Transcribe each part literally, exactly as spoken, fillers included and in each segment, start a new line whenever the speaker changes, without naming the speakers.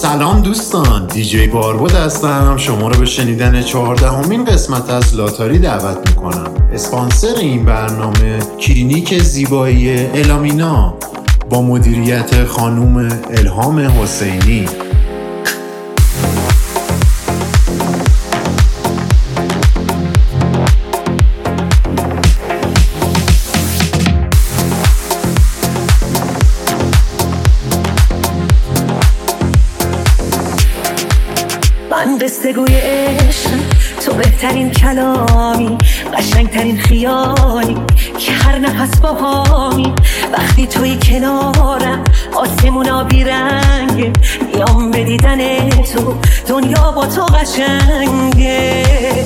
سلام دوستان، دیجی باربود هستم. شما رو به شنیدن چهاردهمین قسمت از لاتاری دعوت میکنم. اسپانسر این برنامه کلینیک زیبایی الامینا با مدیریت خانوم الهام حسینی.
من قصه گوی عشق، تو بهترین کلامی، قشنگترین خیالی که هر نفس باهامی. وقتی توی کنارم آسمونا بیرنگه، میام به دیدن تو، دنیا با تو قشنگه.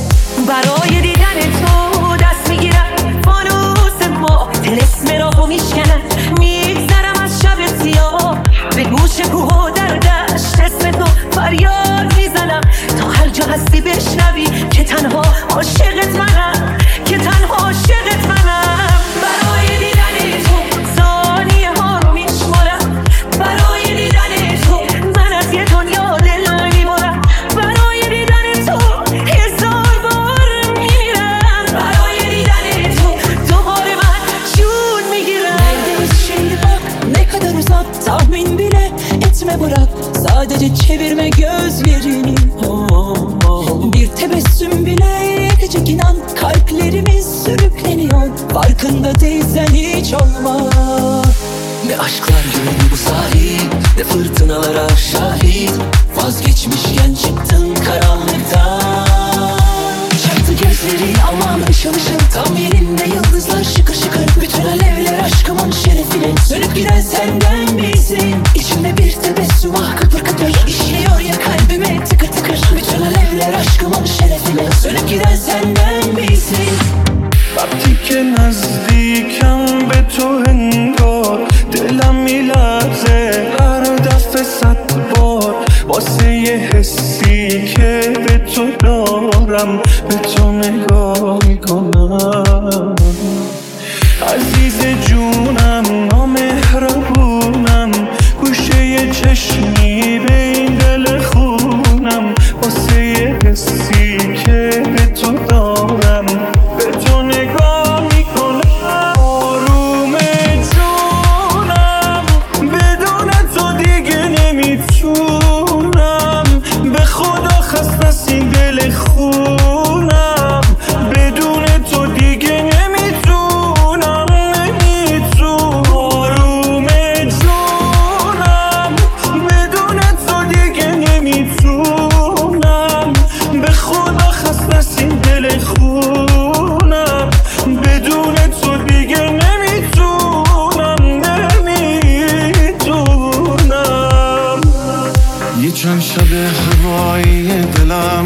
برای دیدن تو دست میگیرم فانوس ما، طلسم راهو میشکنم، میگذرم از شب سیاه. به گوش کوه و در دشت اسم تو فریاد میزنم، تا هر جا هستی بشنوی که تنها عاشقت منم، که تنها عاشقت منم. برای دیدن تو ثانیه ها رو میشمارم، برای دیدن تو من از یه دنیا دل میبرم، برای دیدن تو هزار بار میمیرم، برای دیدن تو دوباره من جون میگیرم.
Neredeyiz şimdi bak, ne kadar uzak tahmin bile etme bırak. Sadece çevirme gözlerini, oh, oh. Bir tebessüm bile yetecek, inan kalplerimiz sürükleniyor. Farkında değilsen hiç olma. Ne aşklar yürüdü bu sahil, ne fırtınalara şahit. Vazgeçmişken çıktın karanlıktan. Çaktı gözlerin aman ışıl ışıl, tam yerinde yıldızlar şıkır şıkır. Bütün alevler aşkımın şerefine, sönüp giden senden misin? İçimde bir tebessüm ah kıpır kıpır, işliyor ya kalbime tıkır tıkır. Bütün alevler aşkımın şerefine, sönüp giden senden misin?
وقتی که نزدیکم به تو انگار دلم میلرزه هر دفعه صد بار، واسه یه حسی که به تو دارم به تو نگاه میکنم. عزیز جونم نامهربونم، گوشه یه چشمی به این دل خونم، واسه یه حسی که به تو دارم به تو نگاه میکنم. آروم جونم بدون تو دیگه نمیتونم، به خدا خسته از این دل خونم، بدون تو دیگه نمیتونم نمیتونم. آروم جونم بدون تو دیگه نمیتونم، به خدا خسته از این دل خونم، بدون تو دیگه نمیتونم نمیتونم. یه چند شب هوایی دلم،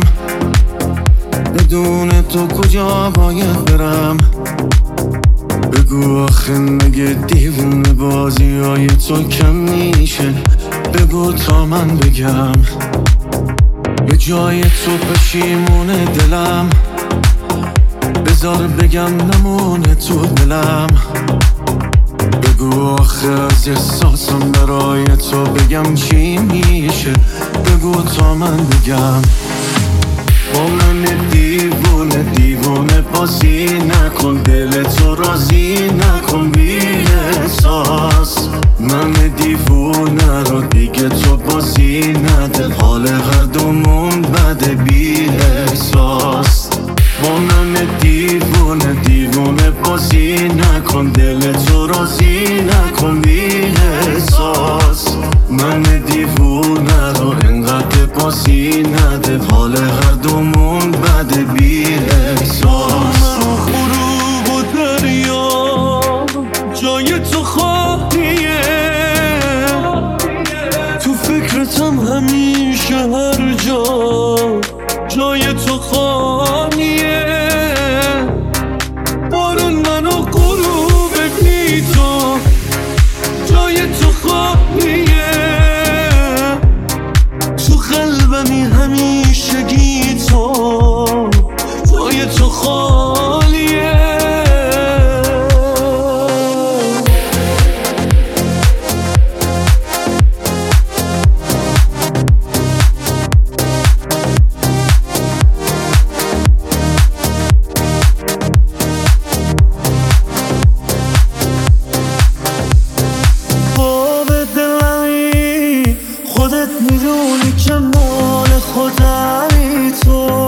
بدون تو کجا باید برم؟ بگو آخه مگه دیوونه بازی های تو کم میشه؟ بگو تا من بگم به جای تو پشیمونه دلم، بذار بگم نمونه تو دلم. بگو آخه از احساسم برای تو بگم چی میشه؟ بگو تا من بگم. با من دیوونه دیوونه بازی نکن، دل تو راضی نکن بی احساس. من دیوونه رو دیگه تو بازی نده، حال هر دومون بده بی احساس. با من دیوونه دیوونه بازی نکن، دل تو راضی نکن بی احساس. من دیوونه رو انقدر بازی نده، حال هر دومون بده بی احساس. من غروب و دریا جای تو خواهیه، تو فکرتم همیشه هر جا جای تو خواهیه. بارون منو غروب بی تو جای تو خواهیه، تو قلبمی همیشگی تو جای تو خالیه. میدونی که مال خودمی تو،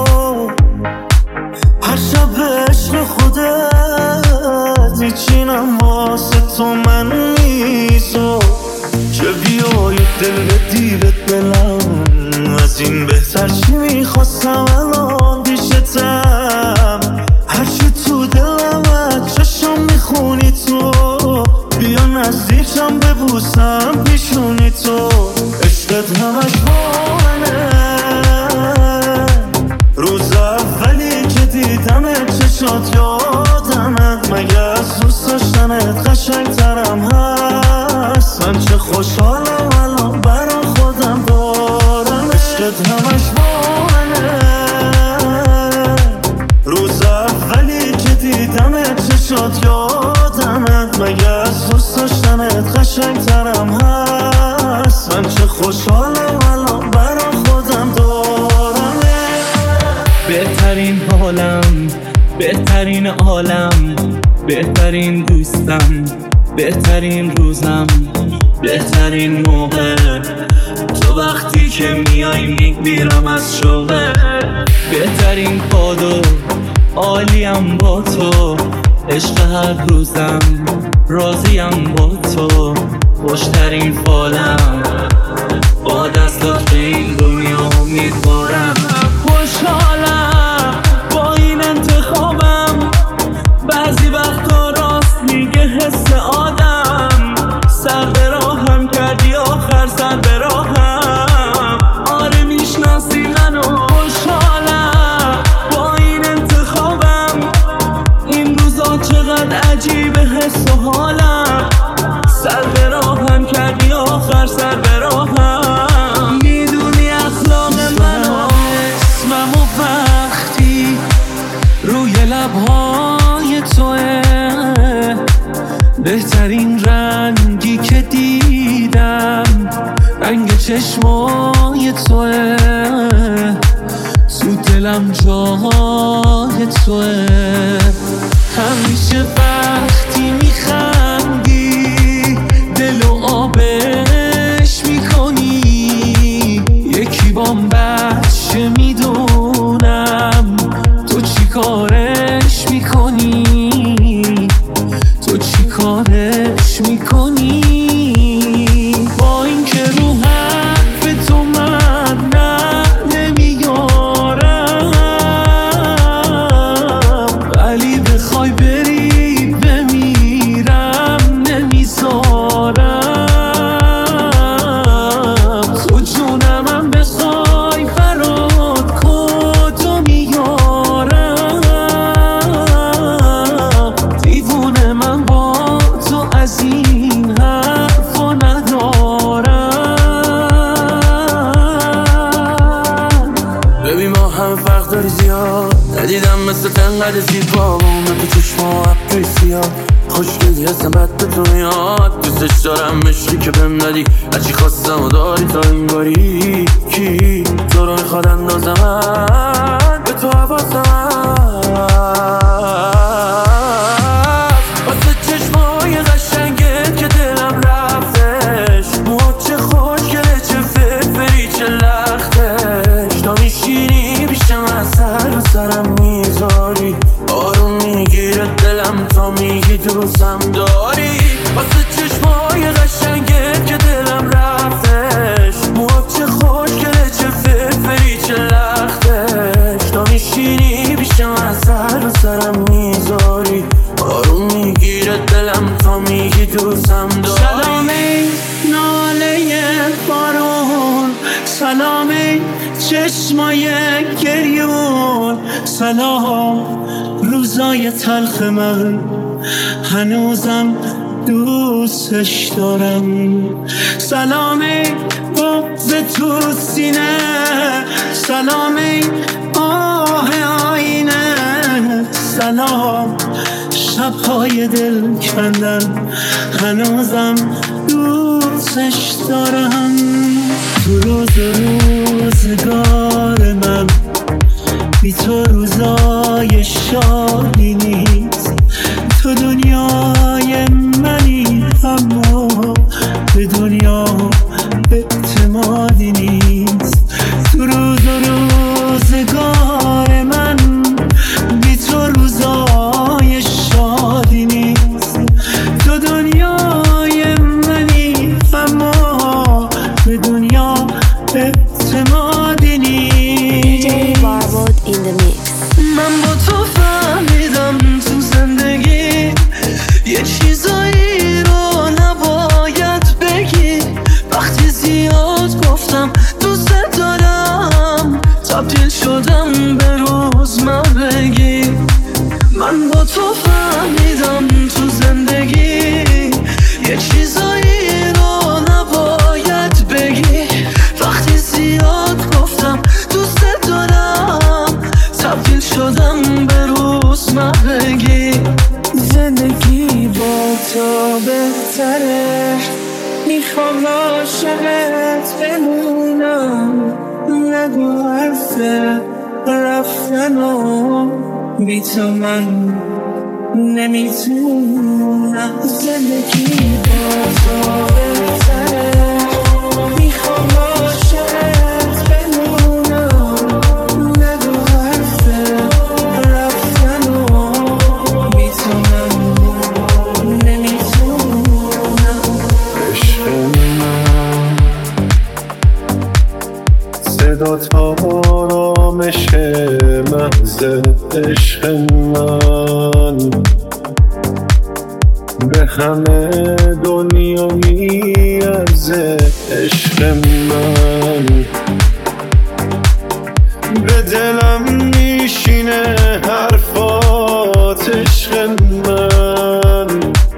هر شب عشق خودت میچینم واسه تو من میزو، که بیای دل بدیرت دلم، از این بهتر چی میخواستم الان پیشتم، هرچی تو دلم چشم میخونی تو، بیا نزدیکم ببوسم پیشونی تو، عشقت همش با منه، روز اولی که دیدمت چشات یادمت، مگه از دوست داشتنت قشنگ ترم هست، من چه خوشحالم الان برا خودم دارم، عشقت همش با منه، روز اولی که دیدمت چشات یادمت، مگه از دوست داشتنت قشنگ ترم هست، من چه خوشحالم الان برا خودم دارم.
بهترین حالم، بهترین عالم، بهترین دوستم، بهترین روزم، بهترین موقع، تو وقتی که میای میگیرم از شوقه، بهترین کادو عالیم با تو، عشق هر روزم راضیم با تو، خوشترین فالم با دستات به این دنیا امیدوارم، خوشحالم با این انتخابم، بعضی وقتا راست میگه حس آدم، سر به راهم کردی آخر سر به راهم، آره میشناسی منو، خوشحالم با این انتخابم، این روزا چقدر عجیبه حس و حالم، سر به راهم کردی آخر سر به راهم، میدونی اخلاق منو، اسمم و وقتی روی لبهای توه، بهترین رنگی که دیدم رنگ چشمای توه، تو دلم جای توه، همیشه وقتی میخندی دلو آبش میکنی، یکی بام بچه میدونم تو چی کارش میکنی، تو چی کارش میکنی، با این که رو حرف تو من نه نمیارم، ولی بخوای بری بمیرم نمیذارم، تو جونمم بخوای برات کدو میارم، دیوونه من با تو از این حرفا ندارم.
ببین ما هم فرق داری زیاد، ندیدم مثل تنقدر زیبا، اون تو چشما ابروی سیاه، خوشگلی هستم بد به تو میاد، دوستش دارم مشری که بهم ندی، هرچی خواستم و داری تا این باری، کی تو رو میخواد اندازم به تو حواسم هست، واسه چشمای قشنگت که دلم رفتش، موهات چه خوشگله چه فرفری چه لختش، تا میشینی پیشم از سر و سرم میذاری، آروم میگیره دلم تا میگی دوستم داری، واسه چشمای قشنگت که دلم رفتش، موهات چه خوشگله چه فرفری چه لختش، تا میشینی پیشم از سر و سرم میذاری، آروم میگیره دلم تا میگی دوستم داری.
سلامی ناله بارون، سلامی چشمای گریون، سلام روزای تلخ من هنوزم دوستش دارم، سلامی بغض تو سینه، سلامی آه آینه، سلام شبهای دل کندن هنوزم دوستش دارم، تو روز روزگار من بی تو روزای شادی نیست، تو دنیای منی اما به دنیا اعتمادی نیست. اعتمادی نیست.
دی جی Barwood in the mix.
من با تو فهمیدم تو زندگی یه چیزایی رو نباید بگی. وقتی زیاد گفتم دوست دارم تبدیل شدم به روزمرگی. من با تو فهمیدم تو زندگی یه چیزایی رو نباید بگی. وقتی زیاد گفتم دوست دارم تبدیل شدم به روزمرگی. زندگی با تو بهتره، میخوام عاشقت بمونم. نگو حرف رفتنو بی تو من نمیتونم. زندگی با تو بهتره، میخوام عاشقت بمونم. نگو حرف رفتنو بی تو من نمیتونم.
عشق من صدات آرامش محض عشق من به همه دنیا میارزه. عشق من به دلم میشینه حرفات. عشق من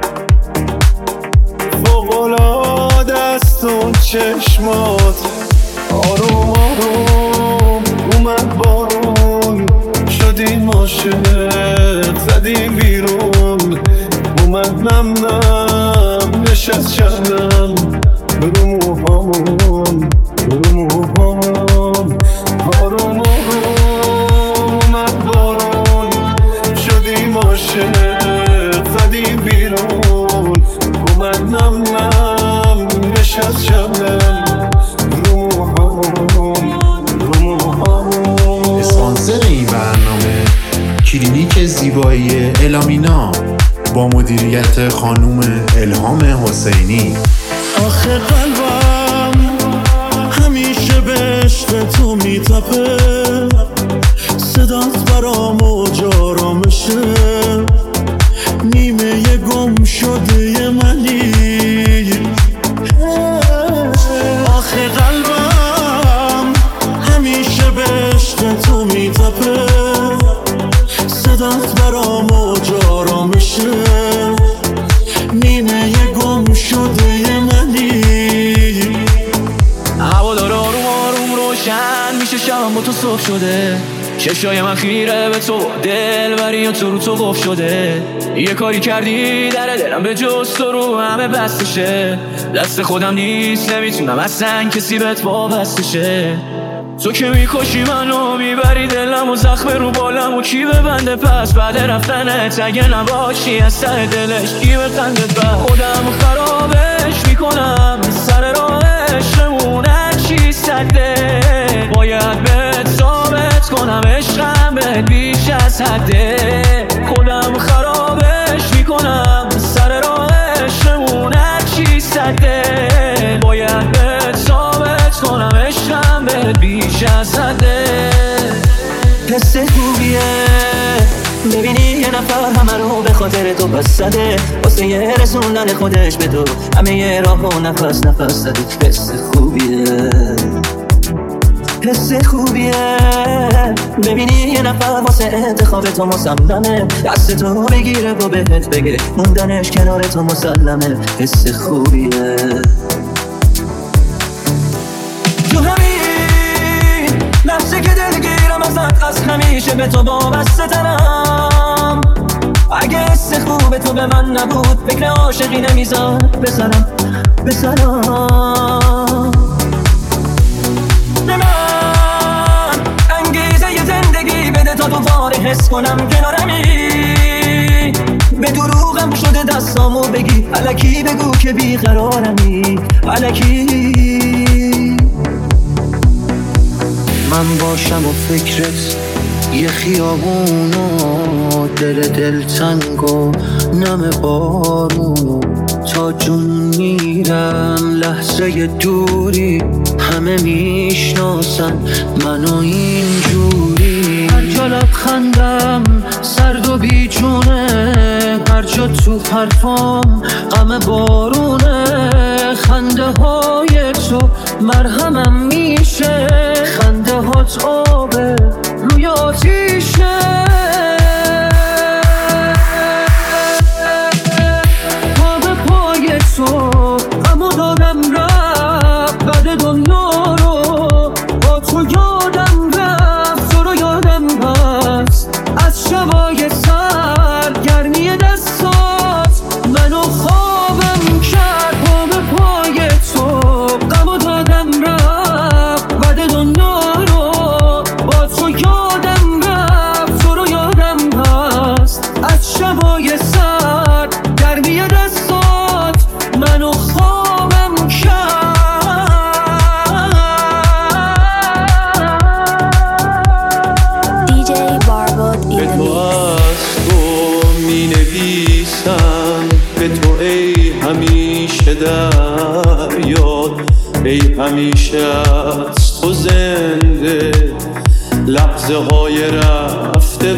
فوق‌العاده است اون چشمات. آروم آروم اومد بارون، شدیم عاشق زدیم بیرون. اومد نم نم نشست شبنم رو موهامون رو موهامون. آروم آروم اومد بارون، شدیم عاشق زدیم بیرون. اومد نم نم نشست شبنم
اسپانسر این برنامه کلینیک زیبایی الامینا با مدیریت خانوم الهام حسینی.
آخه قلبم همیشه به عشق تو میتپه، صدات برام موج آرامشه. نیمه گم شده منی. آخه قلبم همیشه به عشق تو میتپه، صدات برام موج آرامشه. نیمه گم شده منی.
هوا داره آروم آروم روشن میشه، شبم با تو صبح شده. چشای من خیره به تو، دل بری تو رو تو قفل شده. یه کاری کردی در دلم به جز تو رو همه بستشه. دست خودم نیست نمیتونم اصلا کسی بهت وابستشه. تو که میکشی منو میبری دلم و زخم رو بالم و کی ببنده پس بعد رفتنت اگه نباشی از ته دلش کی بخندت بر خودم خرابش میکنم سر راهش نمونه چی سده باید بهت ثابت کنم عشقم بهت بیش از حده خودم خرابش میکنم سر راهش نمونه چی سده باید بهت ثابت کنم عشقم بهت بیش از حده
حس خوبیه ببینی یه نفر همه رو به خاطر تو بس زده واسه یه رسوندن خودش به تو همه یه راه و نفس نفس زده حس خوبیه حس خوبیه ببینی یه نفر واسه انتخاب تو مصممه دست تو بگیره و بهت بگه موندنش کنار تو مسلمه حس خوبیه تو همین لحظه که دلگیرم ازت از همیشه به تو وابسته ترم اگه حس خوب تو به من نبود فکر عاشقی نمیزاد بسرم بسرم به من انگیزه ی زندگی بده تا دوباره حس کنم کنارمی به دروغم شده دستامو بگی الکی بگو که بیقرارمی الکی من باشم و فکرت یه خیابون و دل دل تنگ و نم بارون
تا جون میرم لحظه دوری همه میشناسن منو اینجوری هر جا لبخندم سرد و بیجونه هر جا تو حرفام غم بارونه خنده های تو مرهمم میشه خنده هات آبه روی آتیشه پا به پای تو غمو دادم رفت بعد دنیا رو با تو یادم رفت تو رو یادم هست از شبای سر گرمی دستات منو خوابم کرد پا به پای تو غمو دادم رفت بعد دنیا رو با تو یادم رفت تو رو یادم هست از شبای سر گرمی دستات منو خوابم کرد
دی جی Barbod in
به
the
تو
mix.
از تو می نویسم به تو ای همیشه در یاد ای همیشه از تو زنده لحظه های رفته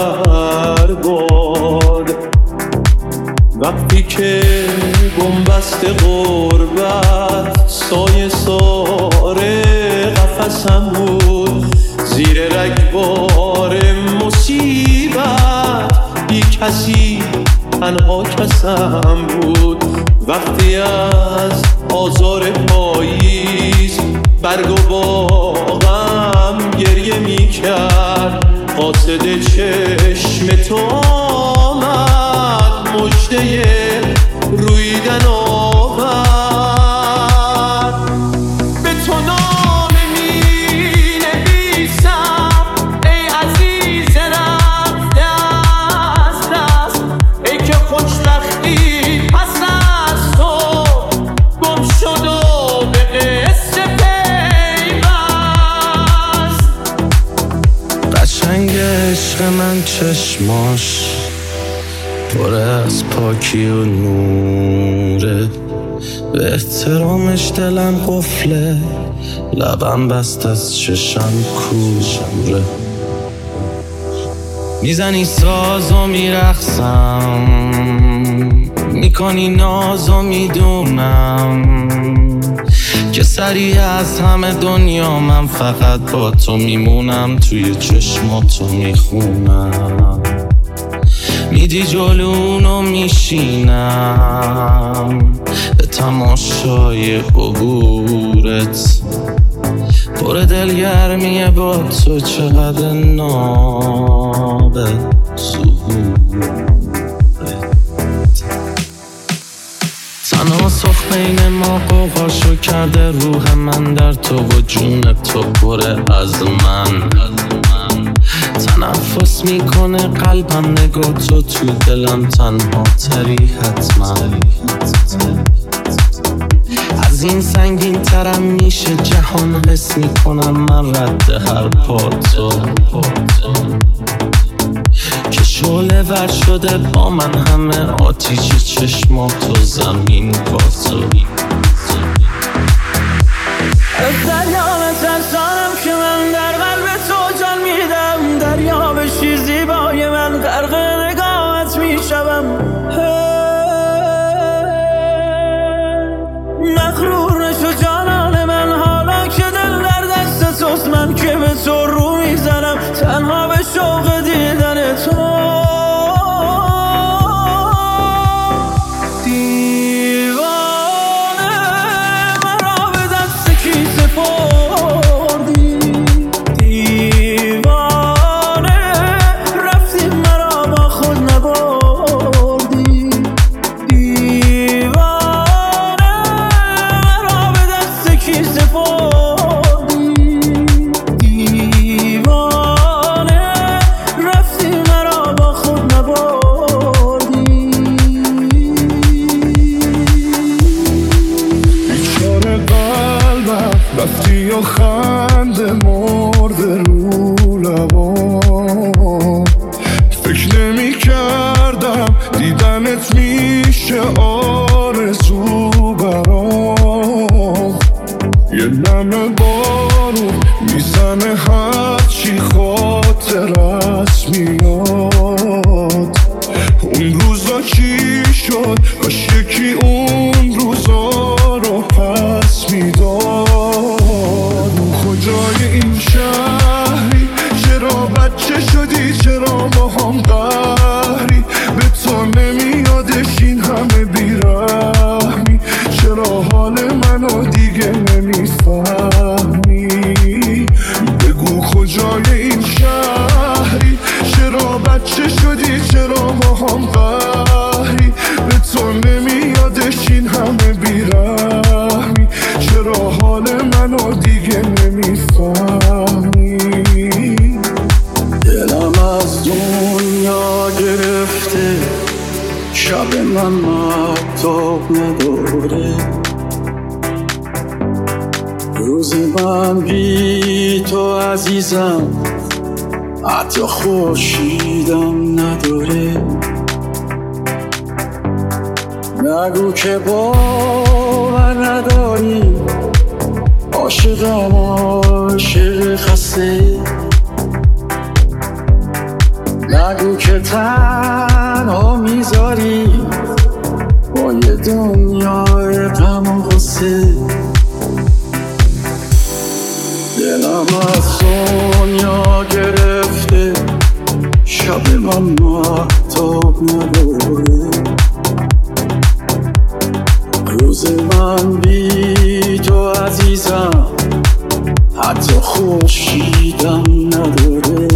برباد وقتی که بنبست غربت سایه ساره قفسم بود زیر رگبار مصیبت بی کسی تنها کسم بود وقتی از آزار پاییز برگ و باغم گریه می کرد قاصد چشم تو آمد مژده رویدن آورد به تو نامه می نویسم ای عزیز رفته از دست ای که خوشبختی پس از تو گم شد و به قصه پیوست قشنگ عشق من چشماش پر از پاکی و نوره به احترامش دلم قفله لبم بست از چشم کوره میزنی ساز و میرقصم میکنی ناز و میدونم که سریع از همه دنیا من فقط با تو میمونم توی چشماتو میخونم میدی جلونو میشینم به تماشای عبورت پر دلگرمیه با تو چقدر نابه ظهورت تناسخ بین ما قوقاشو کرده روح من در تو و جون تو پره از من تنفس میکنه قلبم نگاه تو تو دلم تنها تری حتما از این سنگین ترم میشه جهان حس میکنم من رد هر پاتو که شعله ور شده با من همه آتیش چشماتو زمین پاتو
از دریا ترسانم که من در قلب تو جان میدم دریا بشی زیبای من غرق نگاهت میشوم مغرور نشو جانان من حالا که دل در دست توست من که به تو رو میزنم تنها به شوق دیدن تو
فکر نمی کردم دیدنت میشه آرزو رو میزنه هرچی خاطرت میاد. اون روزا چی شد؟ کاش یکی اون روزا رو پس میداد. کجای این شهری؟ چرا بچه شدی؟ چرا با هم قهری؟ به تو نمیادش این همه بیرحمی؟ چرا حال منو دیگه نمیفهمی؟ بگو کجای این شهری؟ چرا بچه شدی؟ چرا با هم قهری؟ به تو نمیادش این همه بیرحمی؟ چرا حال منو دیگه نمیفهمی؟ دلم از دنیا گرفته، شب من مهتاب نداره، روز من بی تو عزیزم حتی خورشیدم نداره. نگو که باور نداری، عاشقم عاشق خسته. نگو که تنها میذاری با یه دنیای غم و غصه. دلم از دنیا گرفته، شب من مهتاب نداره، روز من بی تو عزیزم حتی خورشیدم نداره.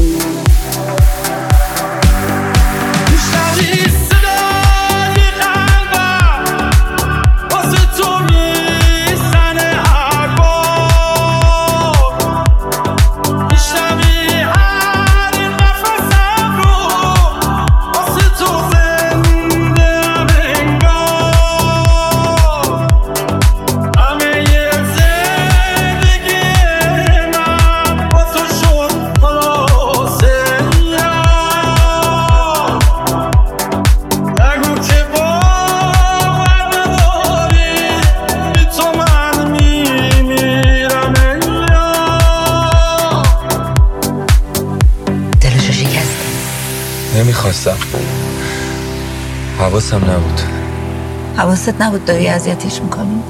نمیخواستم، حواسم نبود.
حواست نبود داری اذیتش میکنی؟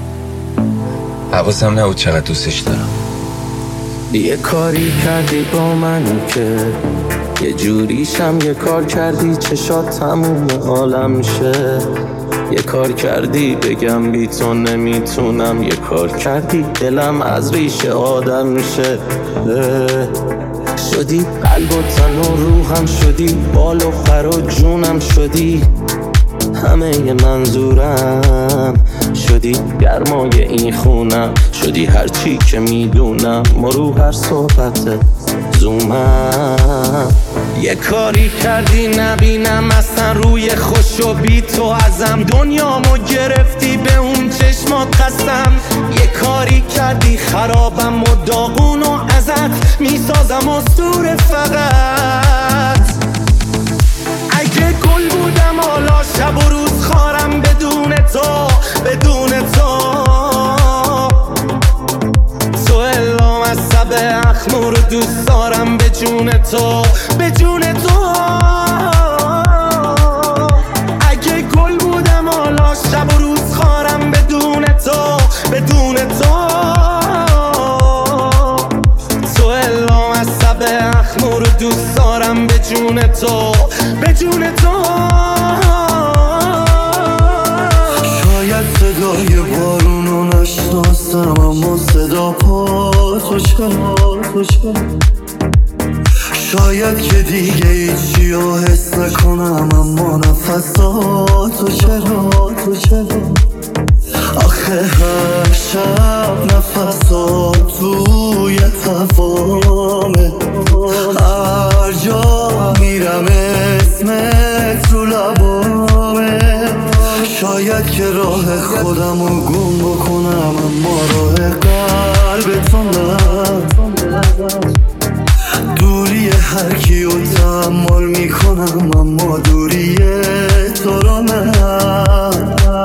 حواسم نبود چقدر دوستش دارم.
یه کاری کردی با من که یه جوریشم یه کار کردی چشات تموم عالم میشه. یه کار کردی بگم بی تو نمیتونم، یه کار کردی دلم از ریشه آدم میشه. شدی قلب و تن و روحم شدی، بال و پر و جونم شدی، همه ی منظورم شدی، گرمای این خونم شدی، هرچی که میدونم مرو هر صحبت زومم. یه کاری کردی نبینم اصلا روی خوش و بی تو ازم، دنیامو گرفتی به اون چشمات قسم. یه کاری کردی خرابم و داغون و ازت میسازم اسطوره فقط. اگه گل بودم حالا شب و روز خارم بدون تو، بدون تو تو الام از سب اخمو رو دوست دارم به جون تو، به جون تو. اگه گل بودم حالا شب و روز خارم بدون تو، بدون تو تو الام از سب اخمو رو دوست دارم به جون تو، به جون تو.
شاید صدای بارونو نشناسم اما صدا پا تو چرا تو چرا. شاید که دیگه هیچی رو حس نکنم اما نفساتو چرا تو چرا. آخه هر شب نفسات توی تفامه، هر جا میرم اسمت رو لبامه. شاید که راه خودم رو گم بکنم اما راه قلبتو نه. دوری هر کیو تحمل میکنم اما دوری تو رو نه.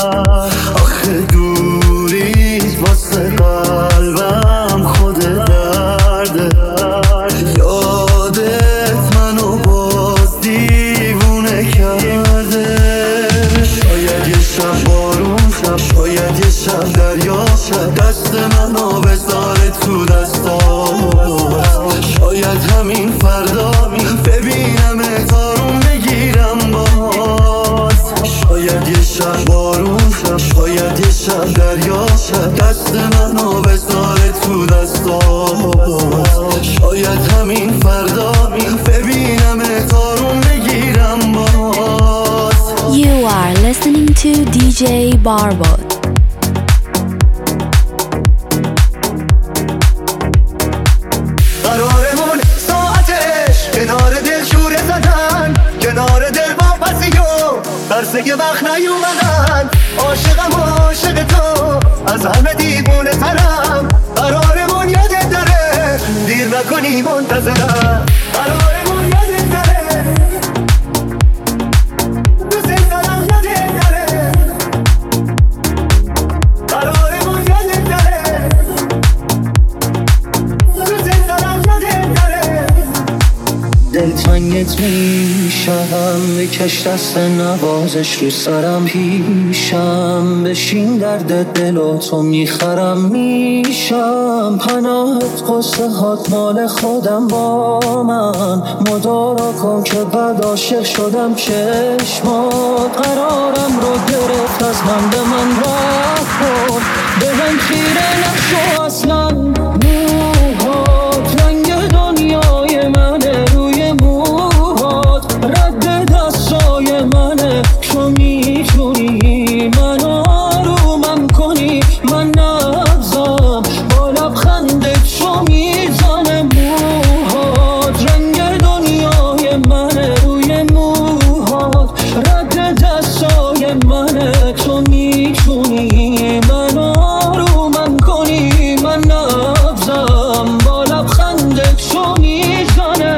آخه دوری واسه قلبم خودت
جی بارباد.
قرارمون ساعتش کنار دل شوره زدن، کنار دل با پسیو برسه وقت نیومدن. عاشقم عاشق تو از همه دیوونه ترم، قرارمون یادت داره دیر نکنی منتظرم. قرارمون یادت داره دوست دارم یادت داره، قرارمون یادت داره دوست دارم یادت داره. دلتنگت میشم بکش دست نوازش رو سرم پیشم، بشین درد دل و تو میخرم میشم. پناهت قصه هات مال خودم با من، مدارا کن که بعد عاشق شدم چشمات. قرارم رو گرفت از من به من رفت کن، به من خیره نشو اصلا. موهات رنگ دنیای منه، روی موهات رد دستای منه. تو میتونی من آرومم کنی، من نبزم با لبخندت تو میزنه. موهات رنگ دنیای منه، روی موهات رد دستای منه. تو میتونی من آرومم کنی، من نبزم با لبخندت تو میزنه.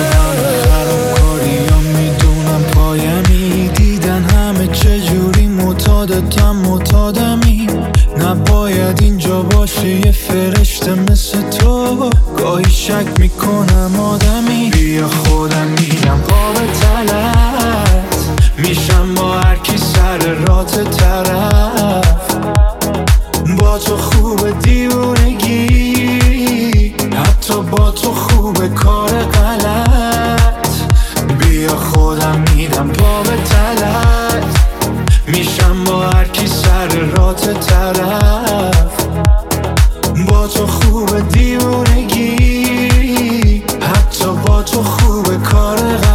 چجوری معتادتم معتادمی، نباید اینجا باشه یه فرشته مثل تو. گاهی شک میکنم آدمی، بیا خودم میرم قاب تلت میشم با هر کی سر رات طرف. با تو خوب دیوونگی، حتی با تو خوب کار غلط. بیا خودم میرم قاب تلت میشم با هر کی سر رات طرف. با تو خوب دیوونگی، حتی با تو خوب کار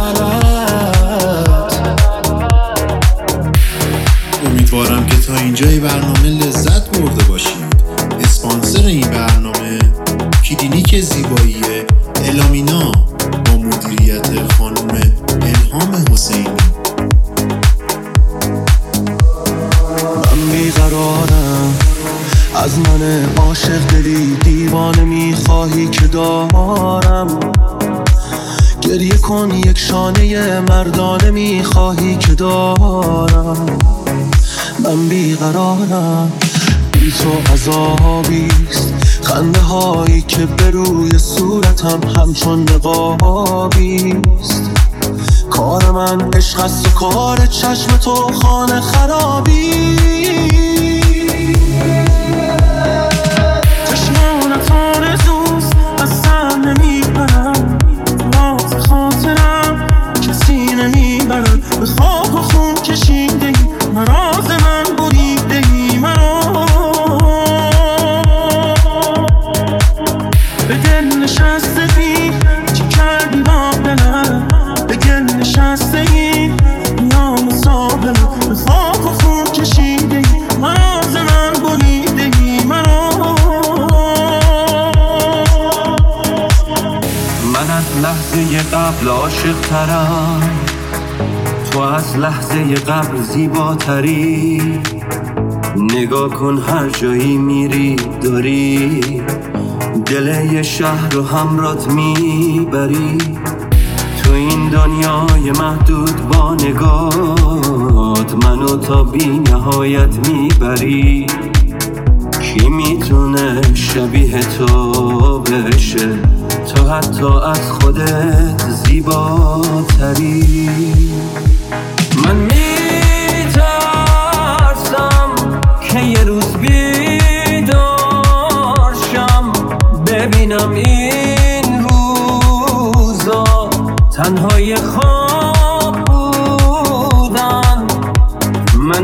غلط.
امیدوارم که تا اینجای برنامه لذت برده باشید. اسپانسر این برنامه کلینیک زیبایی الامینا با مدیریت خانم الهام حسینی.
بیقرارم از من عاشق دلی دیوانه میخواهی که دارم. گریه کن یک شانه مردانه میخواهی که دارم. من بیقرارم بی تو عذابیست، خنده هایی که به روی صورتم همچون نقابیست. کار من عشق است و کار چشم تو خانه خرابی. چشمانت آرزوست از سر نمیبرم، راز خاطرم کسی نمیبرم. به خاک و خون کشیده ای مراز من بریده ای مرا. به دل نشستگی چی کردی با دلم، به گل نشسته ای نیام صابرم. به خاک و خون کشیده ای مراز من بریده ای مرا.
من از لحظه قبل عاشق ترم، تو از لحظه قبل زیباتری. نگاه کن هر جایی میری داری دل یه شهر رو همرات میبری. تو این دنیای محدود با نگات منو تا بی نهایت میبری. کی میتونه شبیه تو بشه، تو حتی از خودت زیباتری. من میترسم که یه روز بیدار شم، ببینم این روزا تنهای خواب بودن. من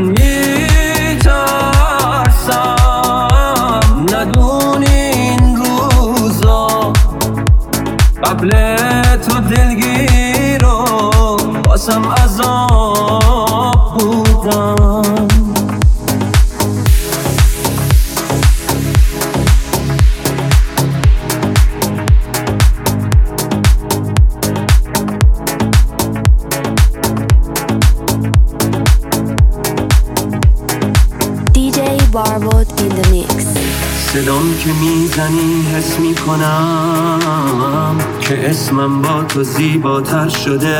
میترسم ندونی این روزا قبل تو دلگیر و باسم عذاب بودن. صدام که میزنی حس میکنم که اسمم با تو زیباتر شده.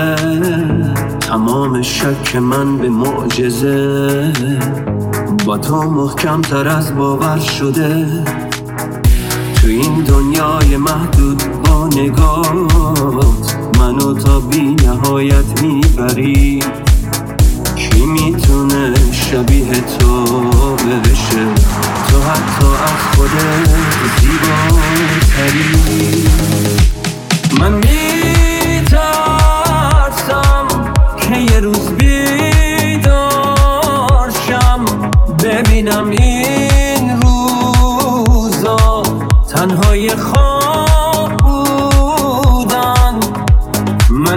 تمام شک من به معجزه با تو محکم تر از باور شده. تو این دنیای محدود با نگاهت منو تا بی نهایت میبری. کی میتونه شبیه تو بشه؟ تو حتی از خودت زیباتری. من میترسم که یه روز بیدار شم ببینم این روزا تنهای خواب بودن. من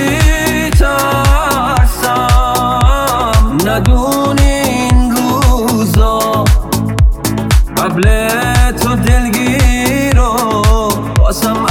میترسم ندونی این روزا قبل تو دلگیر رو واسم